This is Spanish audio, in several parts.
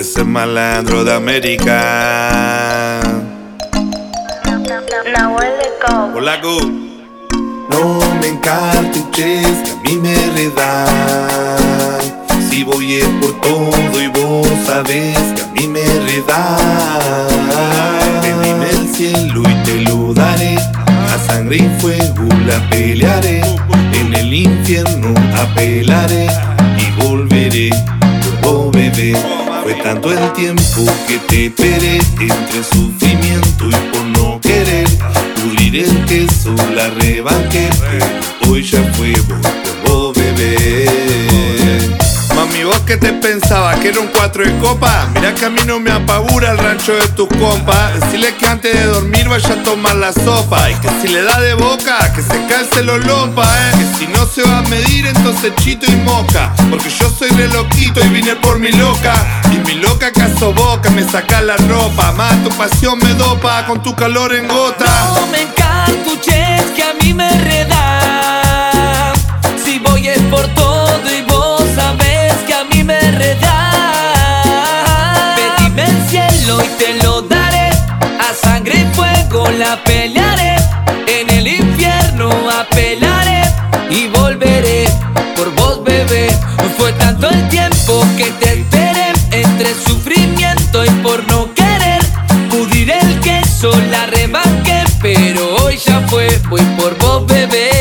ese malandro de América. Hola, Gu. No me encartuches, que a mí me redan. Si voy es por todo y vos sabés que a mí me redan. Pedime el cielo y te lo daré, a sangre y fuego la pelearé, en el infierno apelaré y volveré por vos, bebé. Fue tanto el tiempo que te esperé, entre sufrimiento y por no querer pulir el queso, la rebanqué, pero hoy ya fue por vos, bebé. Mami, ¿vos qué te pensabas? ¿Que era un 4 de copa? Mira que a mí no me apabura el rancho de tus compas. Decirle que antes de dormir vaya a tomar la sopa, y que si le da de boca, que se calce los lopa, que si no se va a medir, entonces chito y moca. Porque yo soy re loquito y vine por mi loca, y mi loca acaso vos que me sacás la ropa. Más tu pasión me dopa con tu calor en gota. No me encartuches, que a mí me reda. Si voy es por todo y vos sabés que a mí me reda. Pedime el cielo y te lo daré, a sangre y fuego la pelearé, en el infierno apelaré y volveré por vos, bebé. Fue tanto el tiempo que te esperé, entre sufrimiento y por no querer pudir el queso, la rebanqué, pero hoy ya fue, voy por vos, bebé.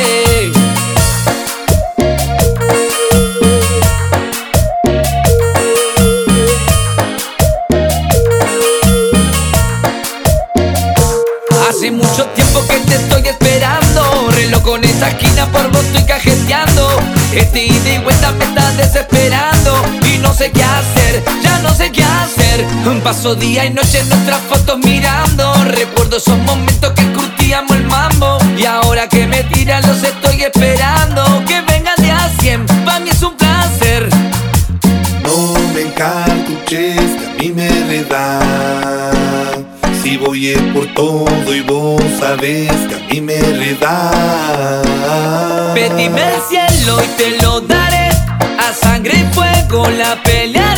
Hace mucho tiempo que te estoy esperando, reloj con esa esquina por vos estoy cajeteando. Este ida y vuelta me está desesperando y no sé qué hacer, ya no sé qué hacer. Paso día y noche en nuestras fotos mirando, recuerdo esos momentos que curtíamos el mambo. Y ahora que me tiran los estoy esperando, que vengan de a 100, para mí es un placer. No me encartuches, que a mí me redan. Si voy es por todo y vos sabés que a mí me redan. Pedime el cielo y te lo daré, a sangre y fuego la pelea.